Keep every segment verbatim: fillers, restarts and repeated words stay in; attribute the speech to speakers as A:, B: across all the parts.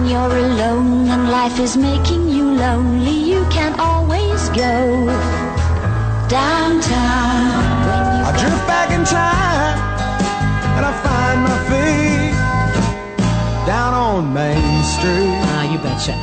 A: when you're alone and life is making you lonely, you can always go downtown. When you
B: I drift back in time and I find my feet down on Main Street.
C: Ah, you betcha.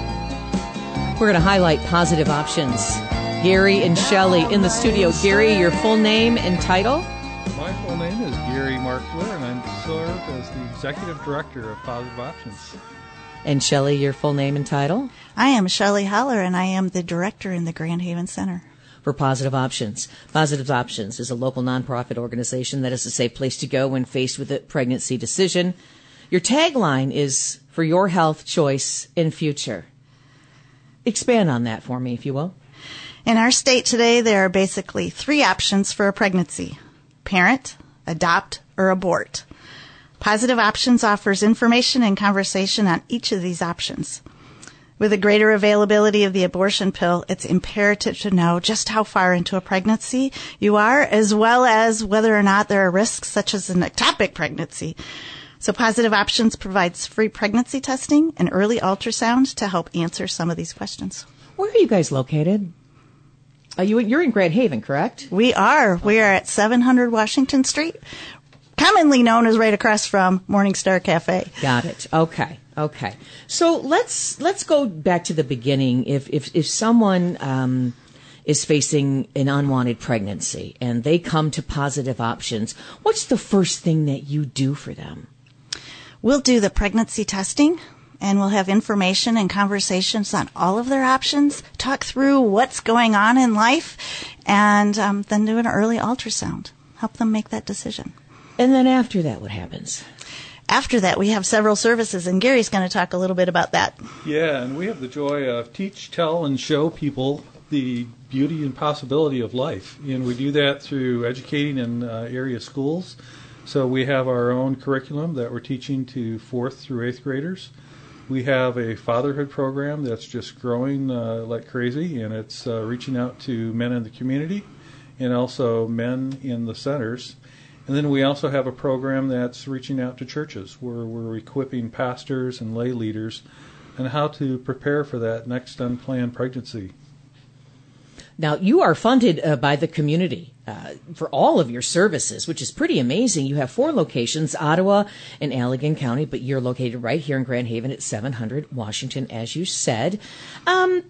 C: We're going to highlight positive options. Gary and Shelley in the studio. Gary, your full name and title?
D: My full name is Gary Markler, and I serve as the Executive Director of Positive Options.
C: And Shelley, your full name and title?
E: I am Shelley Haller, and I am the Director in the Grand Haven Center.
C: For Positive Options. Positive Options is a local nonprofit organization that is a safe place to go when faced with a pregnancy decision. Your tagline is, for your health, choice, and future. Expand on that for me, if you will.
E: In our state today, there are basically three options for a pregnancy: parent, adopt, or abort. Positive Options offers information and conversation on each of these options. With a greater availability of the abortion pill, it's imperative to know just how far into a pregnancy you are, as well as whether or not there are risks such as an ectopic pregnancy. So Positive Options provides free pregnancy testing and early ultrasound to help answer some of these questions.
C: Where are you guys located? Are you, you're in Grand Haven, correct?
E: We are. We are at seven hundred Washington Street, commonly known as right across from Morningstar Cafe.
C: Got it. Okay. Okay. So let's let's go back to the beginning. If if if someone um, is facing an unwanted pregnancy and they come to Positive Options, what's the first thing that you do for them?
E: We'll do the pregnancy testing, and we'll have information and conversations on all of their options, talk through what's going on in life, and um, then do an early ultrasound, help them make that decision.
C: And then after that, what happens?
E: After that, we have several services, and Gary's going to talk a little bit about that.
D: Yeah, and we have the joy of teach, tell, and show people the beauty and possibility of life. And we do that through educating in uh, area schools. So we have our own curriculum that we're teaching to fourth through eighth graders. We have a fatherhood program that's just growing uh, like crazy, and it's uh, reaching out to men in the community and also men in the centers. And then we also have a program that's reaching out to churches where we're equipping pastors and lay leaders on how to prepare for that next unplanned pregnancy.
C: Now, you are funded uh, by the community uh, for all of your services, which is pretty amazing. You have four locations, Ottawa and Allegan County, but you're located right here in Grand Haven at seven hundred Washington, as you said. Um,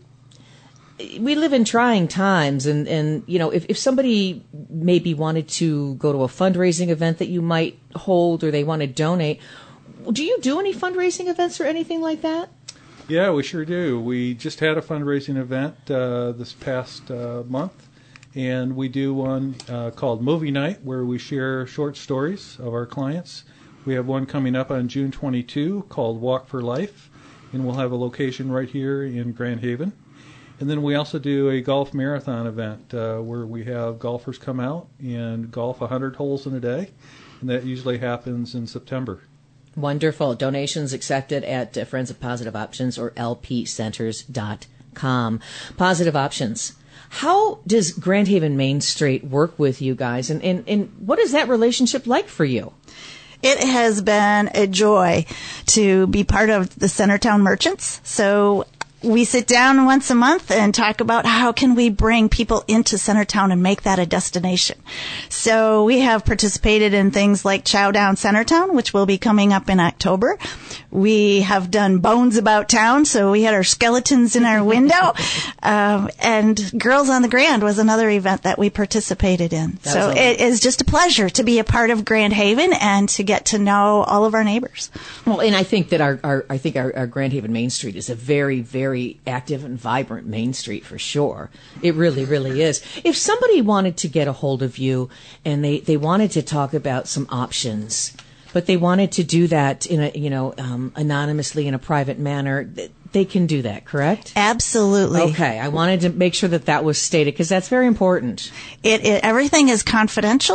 C: we live in trying times, and, and you know, if, if somebody maybe wanted to go to a fundraising event that you might hold or they want to donate, do you do any fundraising events or anything like that?
D: Yeah, we sure do. We just had a fundraising event uh, this past uh, month, and we do one uh, called Movie Night, where we share short stories of our clients. We have one coming up on June twenty-second called Walk for Life, and we'll have a location right here in Grand Haven. And then we also do a golf marathon event uh, where we have golfers come out and golf one hundred holes in a day, and that usually happens in September.
C: Wonderful. Donations accepted at uh, Friends of Positive Options or L P centers dot com. Positive Options. How does Grand Haven Main Street work with you guys, and, and, and what is that relationship like for you?
E: It has been a joy to be part of the Centertown Merchants. So we sit down once a month and talk about how can we bring people into Centertown and make that a destination. So we have participated in things like Chow Down Centertown, which will be coming up in October. We have done Bones About Town, so we had our skeletons in our window. um, and Girls on the Grand was another event that we participated in.
C: That
E: so it is just a pleasure to be a part of Grand Haven and to get to know all of our neighbors.
C: Well, and I think that our, our I think our, our Grand Haven Main Street is a very, very active and vibrant Main Street for sure. It really, really is. If somebody wanted to get a hold of you and they, they wanted to talk about some options, but they wanted to do that in a, you know, um, anonymously in a private manner, they can do that, correct?
E: Absolutely.
C: Okay. I wanted to make sure that that was stated because that's very important.
E: It, it everything is confidential.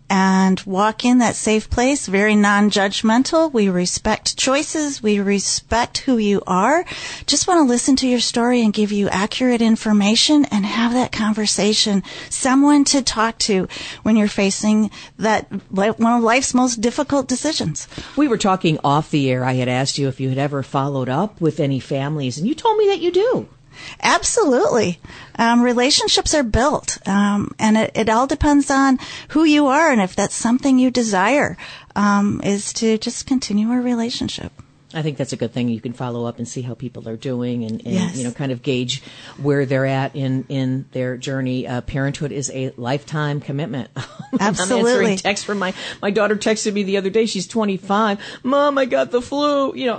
E: and walk in that safe place, very non-judgmental. We respect choices. We respect who you are. Just want to listen to your story and give you accurate information and have that conversation. Someone to talk to when you're facing that one of life's most difficult decisions.
C: We were talking off the air. I had asked you if you had ever followed up with any families, and you told me that you do.
E: Absolutely. Um, relationships are built, um, and it, it all depends on who you are and if that's something you desire, um, is to just continue a relationship.
C: I think that's a good thing. You can follow up and see how people are doing and, and
E: Yes.
C: you know, kind of gauge where they're at in, in their journey. Uh, parenthood is a lifetime commitment.
E: Absolutely.
C: I'm answering texts from my, my daughter texted me the other day. She's twenty-five. Mom, I got the flu, you know,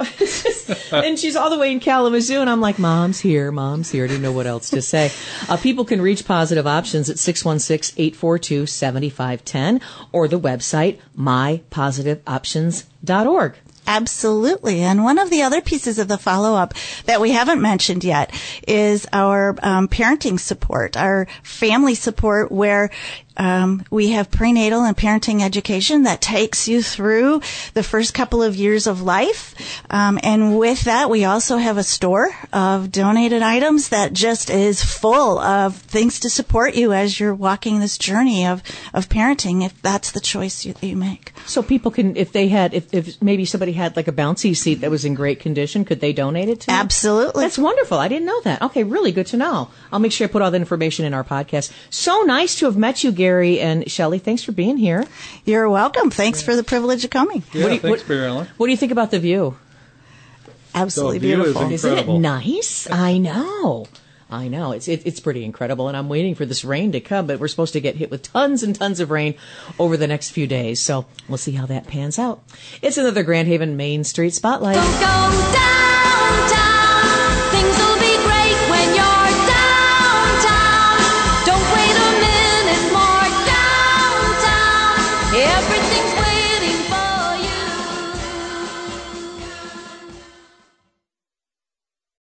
C: and she's all the way in Kalamazoo. And I'm like, Mom's here. Mom's here. I didn't know what else to say. Uh, people can reach Positive Options at six one six, eight four two, seven five one zero or the website my positive options dot org.
E: Absolutely. And one of the other pieces of the follow-up that we haven't mentioned yet is our um, parenting support, our family support, where um, we have prenatal and parenting education that takes you through the first couple of years of life. Um, and with that, we also have a store of donated items that just is full of things to support you as you're walking this journey of, of parenting, if that's the choice you, you make.
C: So people can, if they had, if, if maybe somebody had like a bouncy seat that was in great condition, could they donate it to you?
E: Absolutely.
C: That's wonderful. I didn't know that. Okay, really good to know. I'll make sure I put all that information in our podcast. So nice to have met you, Gary and Shelley. Thanks for being here.
E: You're welcome. Thanks for the privilege of coming.
D: Yeah,
C: What do you-
D: thanks,
C: what-
D: Barry Allen.
C: What do you think about the view?
E: Absolutely
D: The view is
E: beautiful.
C: Isn't it
D: Incredible.
C: nice? I know. I know. It's it, it's pretty incredible, and I'm waiting for this rain to come, but we're supposed to get hit with tons and tons of rain over the next few days, so we'll see how that pans out. It's another Grand Haven Main Street Spotlight.
A: Go, go,